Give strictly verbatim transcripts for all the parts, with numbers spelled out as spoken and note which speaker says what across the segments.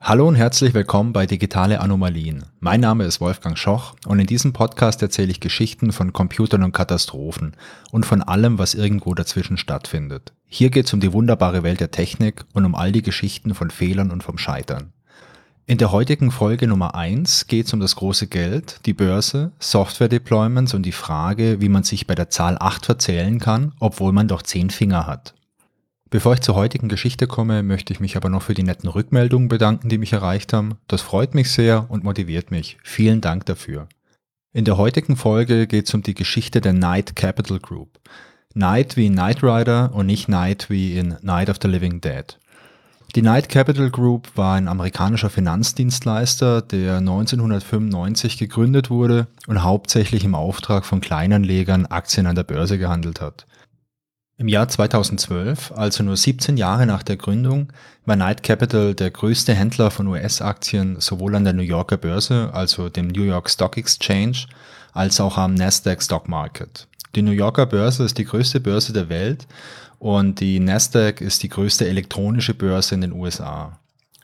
Speaker 1: Hallo und herzlich willkommen bei Digitale Anomalien. Mein Name ist Wolfgang Schoch und in diesem Podcast erzähle ich Geschichten von Computern und Katastrophen und von allem, was irgendwo dazwischen stattfindet. Hier geht es um die wunderbare Welt der Technik und um all die Geschichten von Fehlern und vom Scheitern. In der heutigen Folge Nummer eins geht es um das große Geld, die Börse, Software-Deployments und die Frage, wie man sich bei der Zahl acht verzählen kann, obwohl man doch zehn Finger hat. Bevor ich zur heutigen Geschichte komme, möchte ich mich aber noch für die netten Rückmeldungen bedanken, die mich erreicht haben. Das freut mich sehr und motiviert mich. Vielen Dank dafür. In der heutigen Folge geht es um die Geschichte der Knight Capital Group. Knight wie in Knight Rider und nicht Knight wie in Night of the Living Dead. Die Knight Capital Group war ein amerikanischer Finanzdienstleister, der neunzehnhundertfünfundneunzig gegründet wurde und hauptsächlich im Auftrag von Kleinanlegern Aktien an der Börse gehandelt hat. Im Jahr zweitausendzwölf, also nur siebzehn Jahre nach der Gründung, war Knight Capital der größte Händler von U S-Aktien sowohl an der New Yorker Börse, also dem New York Stock Exchange, als auch am Nasdaq Stock Market. Die New Yorker Börse ist die größte Börse der Welt und die Nasdaq ist die größte elektronische Börse in den U S A.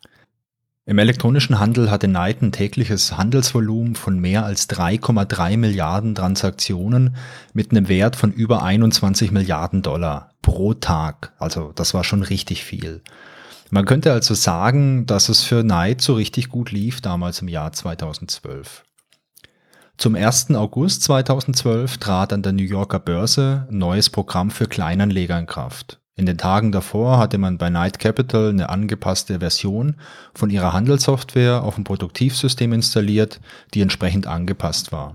Speaker 1: Im elektronischen Handel hatte Knight ein tägliches Handelsvolumen von mehr als drei Komma drei Milliarden Transaktionen mit einem Wert von über einundzwanzig Milliarden Dollar pro Tag. Also das war schon richtig viel. Man könnte also sagen, dass es für Knight so richtig gut lief damals im Jahr zweitausendzwölf. Zum ersten August zweitausendzwölf trat an der New Yorker Börse ein neues Programm für Kleinanleger in Kraft. In den Tagen davor hatte man bei Knight Capital eine angepasste Version von ihrer Handelssoftware auf dem Produktivsystem installiert, die entsprechend angepasst war.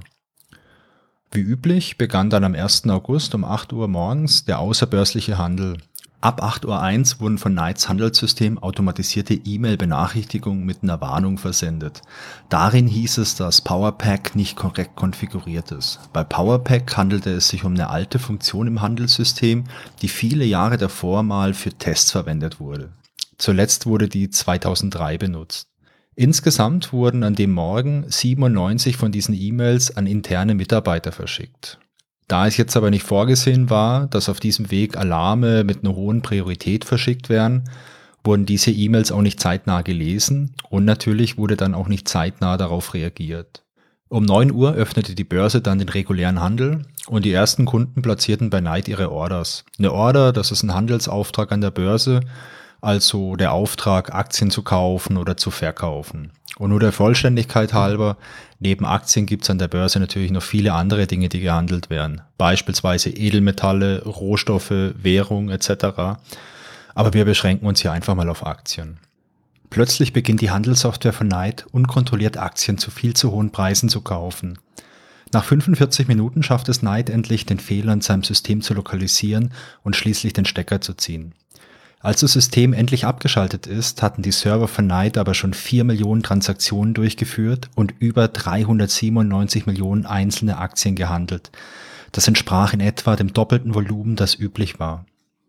Speaker 1: Wie üblich begann dann am ersten August um acht Uhr morgens der außerbörsliche Handel. Ab acht Uhr eins wurden von Knights Handelssystem automatisierte E-Mail-Benachrichtigungen mit einer Warnung versendet. Darin hieß es, dass PowerPack nicht korrekt konfiguriert ist. Bei PowerPack handelte es sich um eine alte Funktion im Handelssystem, die viele Jahre davor mal für Tests verwendet wurde. Zuletzt wurde die zweitausenddrei benutzt. Insgesamt wurden an dem Morgen siebenundneunzig von diesen E-Mails an interne Mitarbeiter verschickt. Da es jetzt aber nicht vorgesehen war, dass auf diesem Weg Alarme mit einer hohen Priorität verschickt werden, wurden diese E-Mails auch nicht zeitnah gelesen und natürlich wurde dann auch nicht zeitnah darauf reagiert. Um neun Uhr öffnete die Börse dann den regulären Handel und die ersten Kunden platzierten bei Knight ihre Orders. Eine Order, das ist ein Handelsauftrag an der Börse, also der Auftrag, Aktien zu kaufen oder zu verkaufen. Und nur der Vollständigkeit halber, neben Aktien gibt es an der Börse natürlich noch viele andere Dinge, die gehandelt werden. Beispielsweise Edelmetalle, Rohstoffe, Währung et cetera. Aber wir beschränken uns hier einfach mal auf Aktien. Plötzlich beginnt die Handelssoftware von Knight unkontrolliert Aktien zu viel zu hohen Preisen zu kaufen. Nach fünfundvierzig Minuten schafft es Knight endlich, den Fehler in seinem System zu lokalisieren und schließlich den Stecker zu ziehen. Als das System endlich abgeschaltet ist, hatten die Server von Knight aber schon vier Millionen Transaktionen durchgeführt und über dreihundertsiebenundneunzig Millionen einzelne Aktien gehandelt. Das entsprach in etwa dem doppelten Volumen, das üblich war.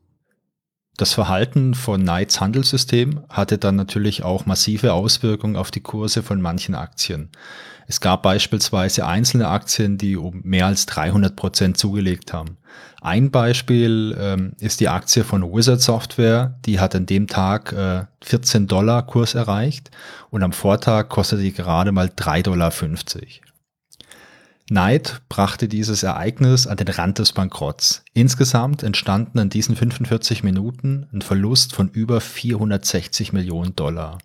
Speaker 1: Das Verhalten von Knights Handelssystem hatte dann natürlich auch massive Auswirkungen auf die Kurse von manchen Aktien. Es gab beispielsweise einzelne Aktien, die um mehr als dreihundert Prozent zugelegt haben. Ein Beispiel ähm, ist die Aktie von Wizard Software, die hat an dem Tag äh, vierzehn Dollar Kurs erreicht und am Vortag kostete die gerade mal drei Komma fünfzig Dollar. Knight brachte dieses Ereignis an den Rand des Bankrotts. Insgesamt entstanden in diesen fünfundvierzig Minuten ein Verlust von über vierhundertsechzig Millionen Dollar.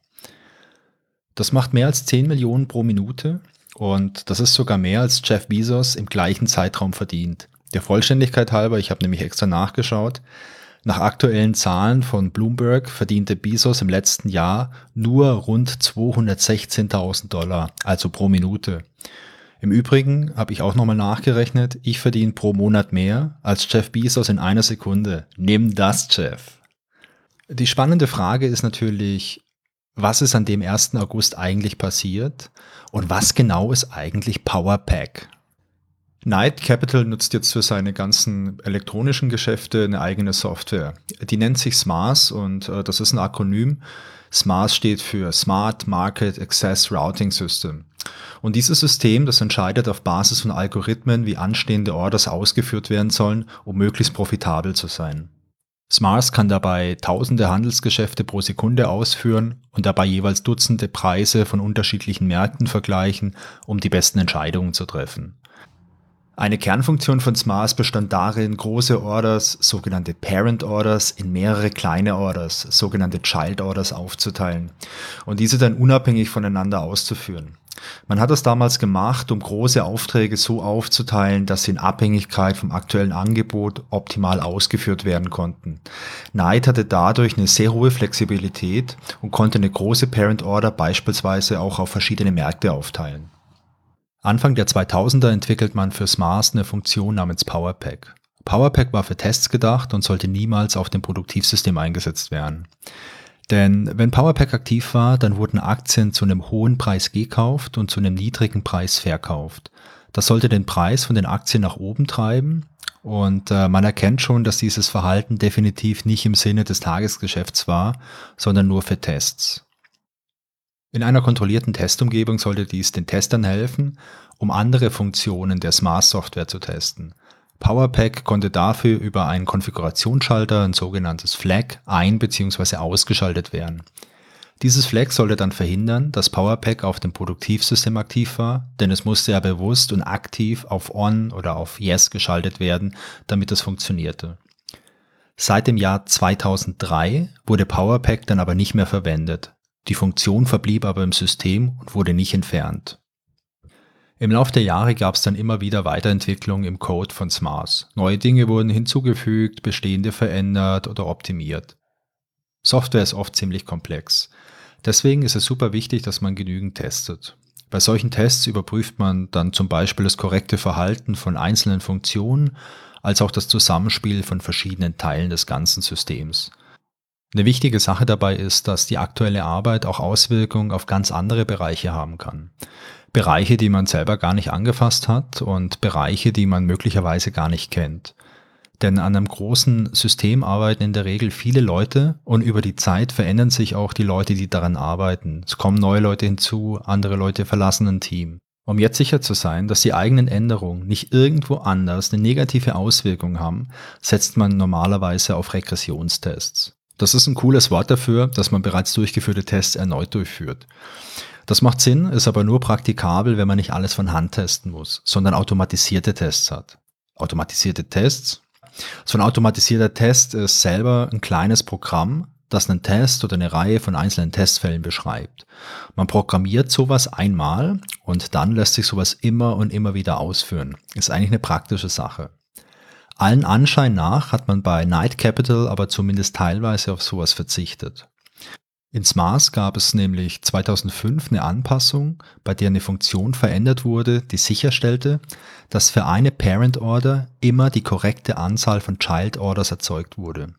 Speaker 1: Das macht mehr als zehn Millionen pro Minute und das ist sogar mehr als Jeff Bezos im gleichen Zeitraum verdient. Der Vollständigkeit halber, ich habe nämlich extra nachgeschaut, nach aktuellen Zahlen von Bloomberg verdiente Bezos im letzten Jahr nur rund zweihundertsechzehntausend Dollar, also pro Minute. Im Übrigen habe ich auch nochmal nachgerechnet, ich verdiene pro Monat mehr als Jeff Bezos in einer Sekunde. Nimm das, Jeff. Die spannende Frage ist natürlich, was ist an dem ersten August eigentlich passiert und was genau ist eigentlich PowerPack? Knight Capital nutzt jetzt für seine ganzen elektronischen Geschäfte eine eigene Software. Die nennt sich S M A S und äh, das ist ein Akronym. S M A S steht für Smart Market Access Routing System. Und dieses System, das entscheidet auf Basis von Algorithmen, wie anstehende Orders ausgeführt werden sollen, um möglichst profitabel zu sein. Smars kann dabei tausende Handelsgeschäfte pro Sekunde ausführen und dabei jeweils Dutzende Preise von unterschiedlichen Märkten vergleichen, um die besten Entscheidungen zu treffen. Eine Kernfunktion von Smars bestand darin, große Orders, sogenannte Parent Orders, in mehrere kleine Orders, sogenannte Child Orders, aufzuteilen und diese dann unabhängig voneinander auszuführen. Man hat das damals gemacht, um große Aufträge so aufzuteilen, dass sie in Abhängigkeit vom aktuellen Angebot optimal ausgeführt werden konnten. Knight hatte dadurch eine sehr hohe Flexibilität und konnte eine große Parent Order beispielsweise auch auf verschiedene Märkte aufteilen. Anfang der zweitausender entwickelt man für Smars eine Funktion namens PowerPack. PowerPack war für Tests gedacht und sollte niemals auf dem Produktivsystem eingesetzt werden. Denn wenn PowerPack aktiv war, dann wurden Aktien zu einem hohen Preis gekauft und zu einem niedrigen Preis verkauft. Das sollte den Preis von den Aktien nach oben treiben und äh, man erkennt schon, dass dieses Verhalten definitiv nicht im Sinne des Tagesgeschäfts war, sondern nur für Tests. In einer kontrollierten Testumgebung sollte dies den Testern helfen, um andere Funktionen der Smars-Software zu testen. PowerPack konnte dafür über einen Konfigurationsschalter, ein sogenanntes Flag, ein- bzw. ausgeschaltet werden. Dieses Flag sollte dann verhindern, dass PowerPack auf dem Produktivsystem aktiv war, denn es musste ja bewusst und aktiv auf On oder auf Yes geschaltet werden, damit es funktionierte. Seit dem Jahr zweitausenddrei wurde PowerPack dann aber nicht mehr verwendet. Die Funktion verblieb aber im System und wurde nicht entfernt. Im Laufe der Jahre gab es dann immer wieder Weiterentwicklungen im Code von Smars. Neue Dinge wurden hinzugefügt, bestehende verändert oder optimiert. Software ist oft ziemlich komplex. Deswegen ist es super wichtig, dass man genügend testet. Bei solchen Tests überprüft man dann zum Beispiel das korrekte Verhalten von einzelnen Funktionen, als auch das Zusammenspiel von verschiedenen Teilen des ganzen Systems. Eine wichtige Sache dabei ist, dass die aktuelle Arbeit auch Auswirkungen auf ganz andere Bereiche haben kann. Bereiche, die man selber gar nicht angefasst hat und Bereiche, die man möglicherweise gar nicht kennt. Denn an einem großen System arbeiten in der Regel viele Leute und über die Zeit verändern sich auch die Leute, die daran arbeiten. Es kommen neue Leute hinzu, andere Leute verlassen ein Team. Um jetzt sicher zu sein, dass die eigenen Änderungen nicht irgendwo anders eine negative Auswirkung haben, setzt man normalerweise auf Regressionstests. Das ist ein cooles Wort dafür, dass man bereits durchgeführte Tests erneut durchführt. Das macht Sinn, ist aber nur praktikabel, wenn man nicht alles von Hand testen muss, sondern automatisierte Tests hat. Automatisierte Tests? So ein automatisierter Test ist selber ein kleines Programm, das einen Test oder eine Reihe von einzelnen Testfällen beschreibt. Man programmiert sowas einmal und dann lässt sich sowas immer und immer wieder ausführen. Ist eigentlich eine praktische Sache. Allen Anschein nach hat man bei Knight Capital aber zumindest teilweise auf sowas verzichtet. In Smars gab es nämlich zweitausendfünf eine Anpassung, bei der eine Funktion verändert wurde, die sicherstellte, dass für eine Parent Order immer die korrekte Anzahl von Child Orders erzeugt wurde.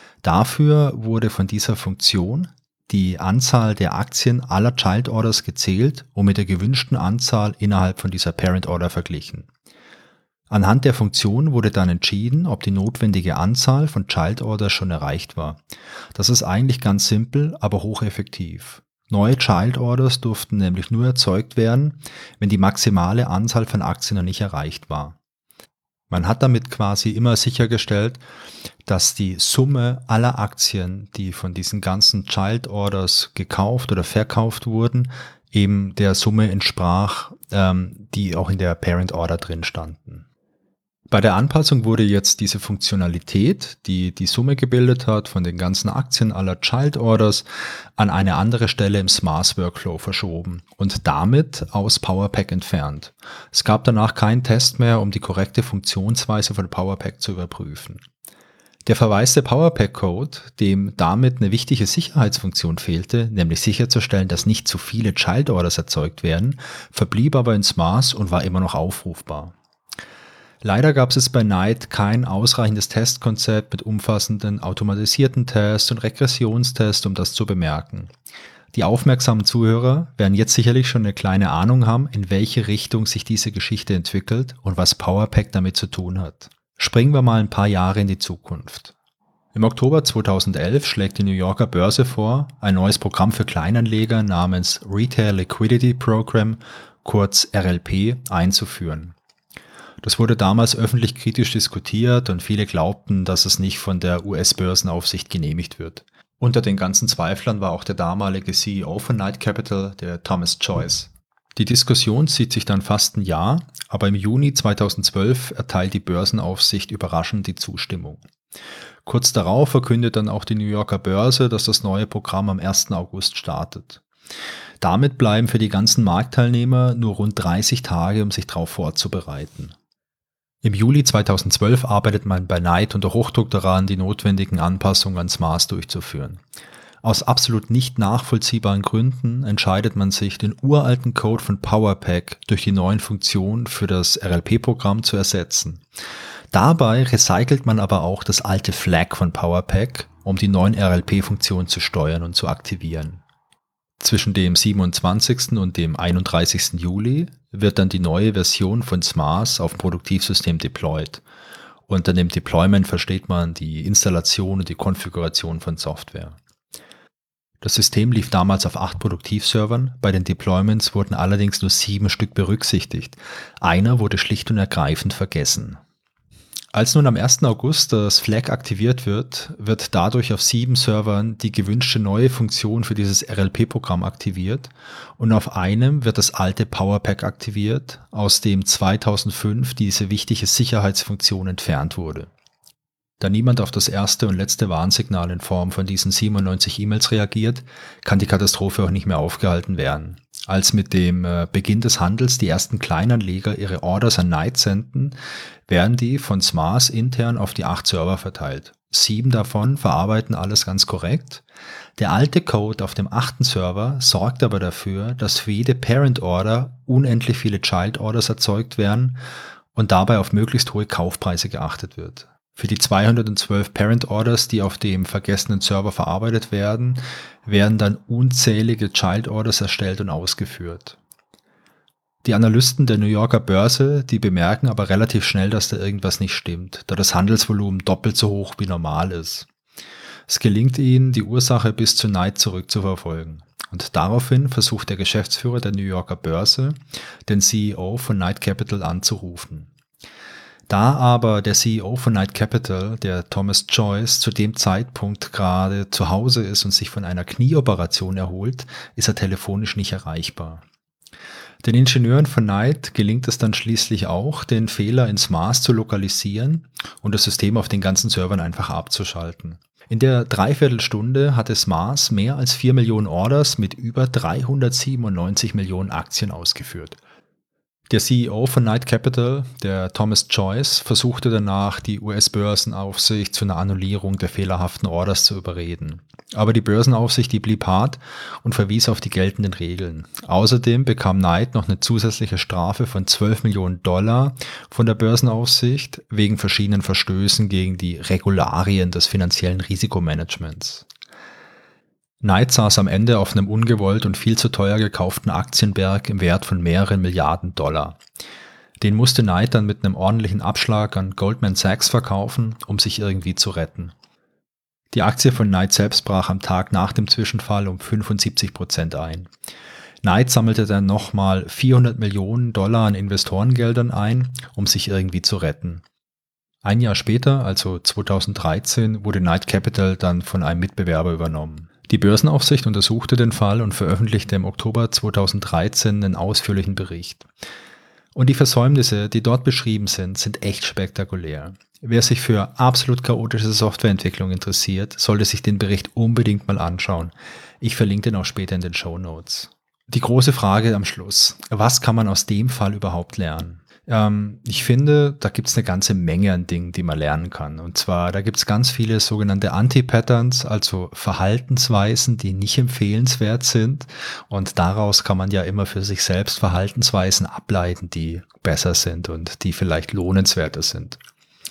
Speaker 1: Dafür wurde von dieser Funktion die Anzahl der Aktien aller Child Orders gezählt und mit der gewünschten Anzahl innerhalb von dieser Parent Order verglichen. Anhand der Funktion wurde dann entschieden, ob die notwendige Anzahl von Child Orders schon erreicht war. Das ist eigentlich ganz simpel, aber hocheffektiv. Neue Child Orders durften nämlich nur erzeugt werden, wenn die maximale Anzahl von Aktien noch nicht erreicht war. Man hat damit quasi immer sichergestellt, dass die Summe aller Aktien, die von diesen ganzen Child Orders gekauft oder verkauft wurden, eben der Summe entsprach, ähm, die auch in der Parent Order drin standen. Bei der Anpassung wurde jetzt diese Funktionalität, die die Summe gebildet hat von den ganzen Aktien aller Child Orders, an eine andere Stelle im Smars Workflow verschoben und damit aus PowerPack entfernt. Es gab danach keinen Test mehr, um die korrekte Funktionsweise von PowerPack zu überprüfen. Der verwaiste PowerPack-Code, dem damit eine wichtige Sicherheitsfunktion fehlte, nämlich sicherzustellen, dass nicht zu viele Child Orders erzeugt werden, verblieb aber in Smars und war immer noch aufrufbar. Leider gab es bei Knight kein ausreichendes Testkonzept mit umfassenden automatisierten Tests und Regressionstests, um das zu bemerken. Die aufmerksamen Zuhörer werden jetzt sicherlich schon eine kleine Ahnung haben, in welche Richtung sich diese Geschichte entwickelt und was PowerPack damit zu tun hat. Springen wir mal ein paar Jahre in die Zukunft. Im Oktober zweitausendelf schlägt die New Yorker Börse vor, ein neues Programm für Kleinanleger namens Retail Liquidity Program, kurz R L P, einzuführen. Das wurde damals öffentlich kritisch diskutiert und viele glaubten, dass es nicht von der U S-Börsenaufsicht genehmigt wird. Unter den ganzen Zweiflern war auch der damalige C E O von Knight Capital, der Thomas Joyce. Die Diskussion zieht sich dann fast ein Jahr, aber im Juni zweitausendzwölf erteilt die Börsenaufsicht überraschend die Zustimmung. Kurz darauf verkündet dann auch die New Yorker Börse, dass das neue Programm am ersten August startet. Damit bleiben für die ganzen Marktteilnehmer nur rund dreißig Tage, um sich darauf vorzubereiten. Im Juli zweitausendzwölf arbeitet man bei Knight unter Hochdruck daran, die notwendigen Anpassungen ans Maß durchzuführen. Aus absolut nicht nachvollziehbaren Gründen entscheidet man sich, den uralten Code von PowerPack durch die neuen Funktionen für das R L P-Programm zu ersetzen. Dabei recycelt man aber auch das alte Flag von PowerPack, um die neuen R L P-Funktionen zu steuern und zu aktivieren. Zwischen dem siebenundzwanzigsten und dem einunddreißigsten Juli wird dann die neue Version von S M A S auf dem Produktivsystem deployed. Unter dem Deployment versteht man die Installation und die Konfiguration von Software. Das System lief damals auf acht Produktivservern, bei den Deployments wurden allerdings nur sieben Stück berücksichtigt. Einer wurde schlicht und ergreifend vergessen. Als nun am ersten August das Flag aktiviert wird, wird dadurch auf sieben Servern die gewünschte neue Funktion für dieses R L P-Programm aktiviert und auf einem wird das alte PowerPack aktiviert, aus dem zweitausendfünf diese wichtige Sicherheitsfunktion entfernt wurde. Da niemand auf das erste und letzte Warnsignal in Form von diesen siebenundneunzig E-Mails reagiert, kann die Katastrophe auch nicht mehr aufgehalten werden. Als mit dem Beginn des Handels die ersten Kleinanleger ihre Orders an Knight senden, werden die von S M A S intern auf die acht Server verteilt. Sieben davon verarbeiten alles ganz korrekt. Der alte Code auf dem achten Server sorgt aber dafür, dass für jede Parent Order unendlich viele Child Orders erzeugt werden und dabei auf möglichst hohe Kaufpreise geachtet wird. Für die zweihundertzwölf Parent Orders, die auf dem vergessenen Server verarbeitet werden, werden dann unzählige Child Orders erstellt und ausgeführt. Die Analysten der New Yorker Börse, die bemerken aber relativ schnell, dass da irgendwas nicht stimmt, da das Handelsvolumen doppelt so hoch wie normal ist. Es gelingt ihnen, die Ursache bis zu Knight zurückzuverfolgen. Und daraufhin versucht der Geschäftsführer der New Yorker Börse, den C E O von Knight Capital anzurufen. Da aber der C E O von Knight Capital, der Thomas Joyce, zu dem Zeitpunkt gerade zu Hause ist und sich von einer Knieoperation erholt, ist er telefonisch nicht erreichbar. Den Ingenieuren von Knight gelingt es dann schließlich auch, den Fehler in S M A S zu lokalisieren und das System auf den ganzen Servern einfach abzuschalten. In der Dreiviertelstunde hatte S M A S mehr als vier Millionen Orders mit über dreihundertsiebenundneunzig Millionen Aktien ausgeführt. Der C E O von Knight Capital, der Thomas Joyce, versuchte danach, die U S-Börsenaufsicht zu einer Annullierung der fehlerhaften Orders zu überreden. Aber die Börsenaufsicht, die blieb hart und verwies auf die geltenden Regeln. Außerdem bekam Knight noch eine zusätzliche Strafe von zwölf Millionen Dollar von der Börsenaufsicht wegen verschiedenen Verstößen gegen die Regularien des finanziellen Risikomanagements. Knight saß am Ende auf einem ungewollt und viel zu teuer gekauften Aktienberg im Wert von mehreren Milliarden Dollar. Den musste Knight dann mit einem ordentlichen Abschlag an Goldman Sachs verkaufen, um sich irgendwie zu retten. Die Aktie von Knight selbst brach am Tag nach dem Zwischenfall um fünfundsiebzig Prozent ein. Knight sammelte dann nochmal vierhundert Millionen Dollar an Investorengeldern ein, um sich irgendwie zu retten. Ein Jahr später, also zweitausenddreizehn, wurde Knight Capital dann von einem Mitbewerber übernommen. Die Börsenaufsicht untersuchte den Fall und veröffentlichte im Oktober zweitausenddreizehn einen ausführlichen Bericht. Und die Versäumnisse, die dort beschrieben sind, sind echt spektakulär. Wer sich für absolut chaotische Softwareentwicklung interessiert, sollte sich den Bericht unbedingt mal anschauen. Ich verlinke den auch später in den Shownotes. Die große Frage am Schluss: Was kann man aus dem Fall überhaupt lernen? Ähm, ich finde, da gibt es eine ganze Menge an Dingen, die man lernen kann. Und zwar, da gibt es ganz viele sogenannte Anti-Patterns, also Verhaltensweisen, die nicht empfehlenswert sind. Und daraus kann man ja immer für sich selbst Verhaltensweisen ableiten, die besser sind und die vielleicht lohnenswerter sind.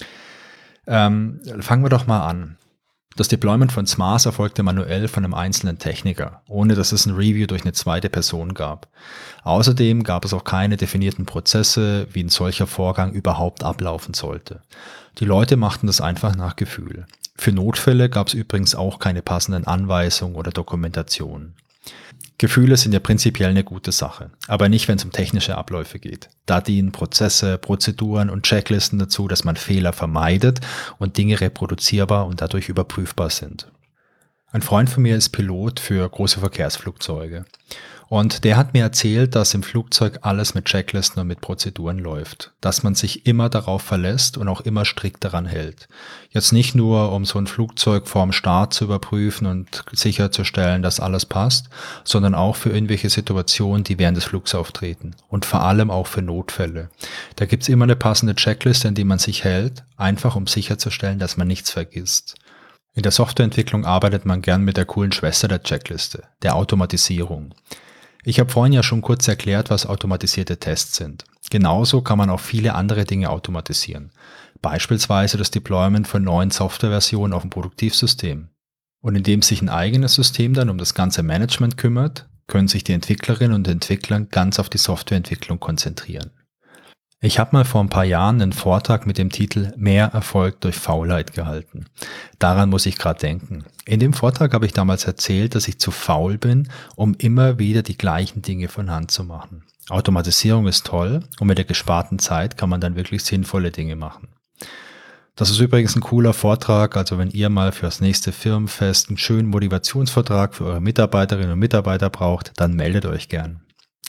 Speaker 1: Ähm, fangen wir doch mal an. Das Deployment von S M A S erfolgte manuell von einem einzelnen Techniker, ohne dass es ein Review durch eine zweite Person gab. Außerdem gab es auch keine definierten Prozesse, wie ein solcher Vorgang überhaupt ablaufen sollte. Die Leute machten das einfach nach Gefühl. Für Notfälle gab es übrigens auch keine passenden Anweisungen oder Dokumentationen. Gefühle sind ja prinzipiell eine gute Sache, aber nicht, wenn es um technische Abläufe geht. Da dienen Prozesse, Prozeduren und Checklisten dazu, dass man Fehler vermeidet und Dinge reproduzierbar und dadurch überprüfbar sind. Ein Freund von mir ist Pilot für große Verkehrsflugzeuge und der hat mir erzählt, dass im Flugzeug alles mit Checklisten und mit Prozeduren läuft, dass man sich immer darauf verlässt und auch immer strikt daran hält. Jetzt nicht nur, um so ein Flugzeug vorm Start zu überprüfen und sicherzustellen, dass alles passt, sondern auch für irgendwelche Situationen, die während des Flugs auftreten und vor allem auch für Notfälle. Da gibt's immer eine passende Checkliste, an die man sich hält, einfach um sicherzustellen, dass man nichts vergisst. In der Softwareentwicklung arbeitet man gern mit der coolen Schwester der Checkliste, der Automatisierung. Ich habe vorhin ja schon kurz erklärt, was automatisierte Tests sind. Genauso kann man auch viele andere Dinge automatisieren. Beispielsweise das Deployment von neuen Softwareversionen auf dem Produktivsystem. Und indem sich ein eigenes System dann um das ganze Management kümmert, können sich die Entwicklerinnen und Entwickler ganz auf die Softwareentwicklung konzentrieren. Ich habe mal vor ein paar Jahren einen Vortrag mit dem Titel Mehr Erfolg durch Faulheit gehalten. Daran muss ich gerade denken. In dem Vortrag habe ich damals erzählt, dass ich zu faul bin, um immer wieder die gleichen Dinge von Hand zu machen. Automatisierung ist toll und mit der gesparten Zeit kann man dann wirklich sinnvolle Dinge machen. Das ist übrigens ein cooler Vortrag, also wenn ihr mal für das nächste Firmenfest einen schönen Motivationsvortrag für eure Mitarbeiterinnen und Mitarbeiter braucht, dann meldet euch gern.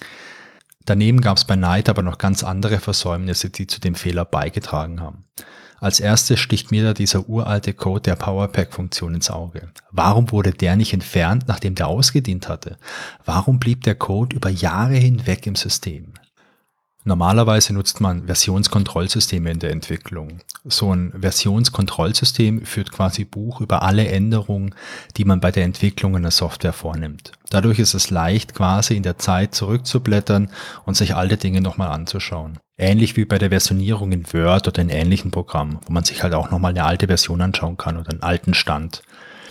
Speaker 1: Daneben gab es bei Knight aber noch ganz andere Versäumnisse, die zu dem Fehler beigetragen haben. Als erstes sticht mir da dieser uralte Code der Powerpack-Funktion ins Auge. Warum wurde der nicht entfernt, nachdem der ausgedient hatte? Warum blieb der Code über Jahre hinweg im System? Normalerweise nutzt man Versionskontrollsysteme in der Entwicklung. So ein Versionskontrollsystem führt quasi Buch über alle Änderungen, die man bei der Entwicklung einer Software vornimmt. Dadurch ist es leicht, quasi in der Zeit zurückzublättern und sich alte Dinge nochmal anzuschauen. Ähnlich wie bei der Versionierung in Word oder in ähnlichen Programmen, wo man sich halt auch nochmal eine alte Version anschauen kann oder einen alten Stand.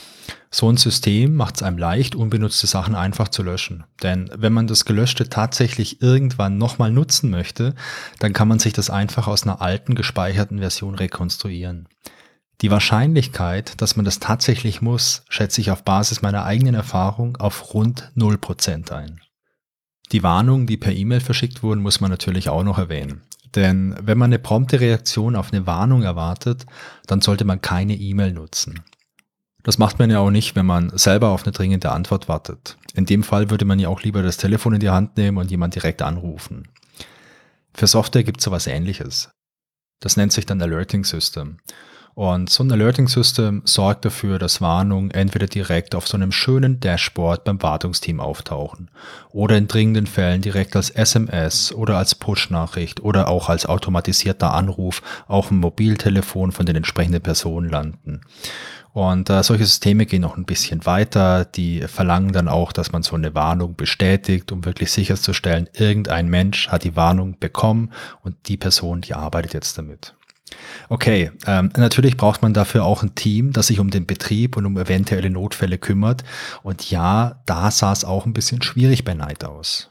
Speaker 1: So ein System macht es einem leicht, unbenutzte Sachen einfach zu löschen. Denn wenn man das Gelöschte tatsächlich irgendwann nochmal nutzen möchte, dann kann man sich das einfach aus einer alten gespeicherten Version rekonstruieren. Die Wahrscheinlichkeit, dass man das tatsächlich muss, schätze ich auf Basis meiner eigenen Erfahrung auf rund null Prozent ein. Die Warnungen, die per E-Mail verschickt wurden, muss man natürlich auch noch erwähnen. Denn wenn man eine prompte Reaktion auf eine Warnung erwartet, dann sollte man keine E-Mail nutzen. Das macht man ja auch nicht, wenn man selber auf eine dringende Antwort wartet. In dem Fall würde man ja auch lieber das Telefon in die Hand nehmen und jemand direkt anrufen. Für Software gibt es sowas Ähnliches. Das nennt sich dann Alerting System. Und so ein Alerting System sorgt dafür, dass Warnungen entweder direkt auf so einem schönen Dashboard beim Wartungsteam auftauchen oder in dringenden Fällen direkt als S M S oder als Push-Nachricht oder auch als automatisierter Anruf auf dem Mobiltelefon von den entsprechenden Personen landen. Und äh, solche Systeme gehen noch ein bisschen weiter, die verlangen dann auch, dass man so eine Warnung bestätigt, um wirklich sicherzustellen, irgendein Mensch hat die Warnung bekommen und die Person, die arbeitet jetzt damit. Okay, ähm, natürlich braucht man dafür auch ein Team, das sich um den Betrieb und um eventuelle Notfälle kümmert. Und ja, da sah es auch ein bisschen schwierig bei Knight aus.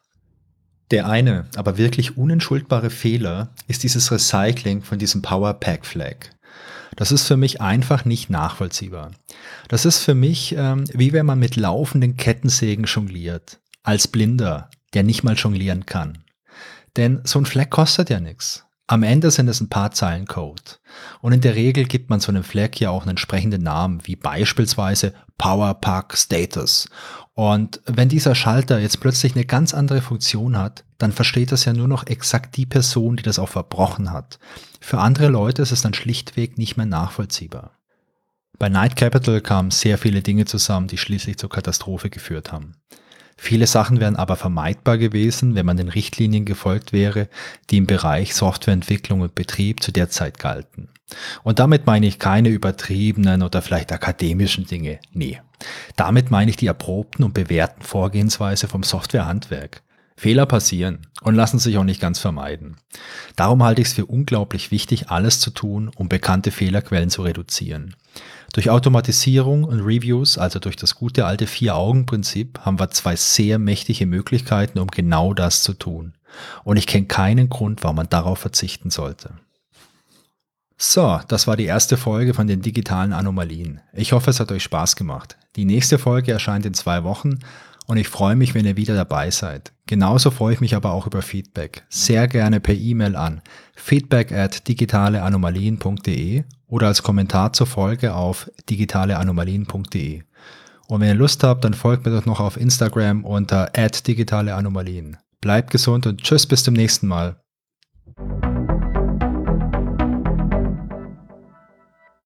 Speaker 1: Der eine, aber wirklich unentschuldbare Fehler ist dieses Recycling von diesem Power-Pack-Flag. Das ist für mich einfach nicht nachvollziehbar. Das ist für mich ähm, wie wenn man mit laufenden Kettensägen jongliert. Als Blinder, der nicht mal jonglieren kann. Denn so ein Flag kostet ja nichts. Am Ende sind es ein paar Zeilen Code. Und in der Regel gibt man so einem Flag ja auch einen entsprechenden Namen, wie beispielsweise Powerpack Status. Und wenn dieser Schalter jetzt plötzlich eine ganz andere Funktion hat, dann versteht das ja nur noch exakt die Person, die das auch verbrochen hat. Für andere Leute ist es dann schlichtweg nicht mehr nachvollziehbar. Bei Knight Capital kamen sehr viele Dinge zusammen, die schließlich zur Katastrophe geführt haben. Viele Sachen wären aber vermeidbar gewesen, wenn man den Richtlinien gefolgt wäre, die im Bereich Softwareentwicklung und Betrieb zu der Zeit galten. Und damit meine ich keine übertriebenen oder vielleicht akademischen Dinge. Nee. Damit meine ich die erprobten und bewährten Vorgehensweise vom Softwarehandwerk. Fehler passieren und lassen sich auch nicht ganz vermeiden. Darum halte ich es für unglaublich wichtig, alles zu tun, um bekannte Fehlerquellen zu reduzieren. Durch Automatisierung und Reviews, also durch das gute alte Vier-Augen-Prinzip, haben wir zwei sehr mächtige Möglichkeiten, um genau das zu tun. Und ich kenne keinen Grund, warum man darauf verzichten sollte. So, das war die erste Folge von den digitalen Anomalien. Ich hoffe, es hat euch Spaß gemacht. Die nächste Folge erscheint in zwei Wochen und ich freue mich, wenn ihr wieder dabei seid. Genauso freue ich mich aber auch über Feedback. Sehr gerne per E-Mail an feedback at digitaleanomalien punkt de oder als Kommentar zur Folge auf digitaleanomalien punkt de. Und wenn ihr Lust habt, dann folgt mir doch noch auf Instagram unter at digitaleanomalien. Bleibt gesund und tschüss, bis zum nächsten Mal.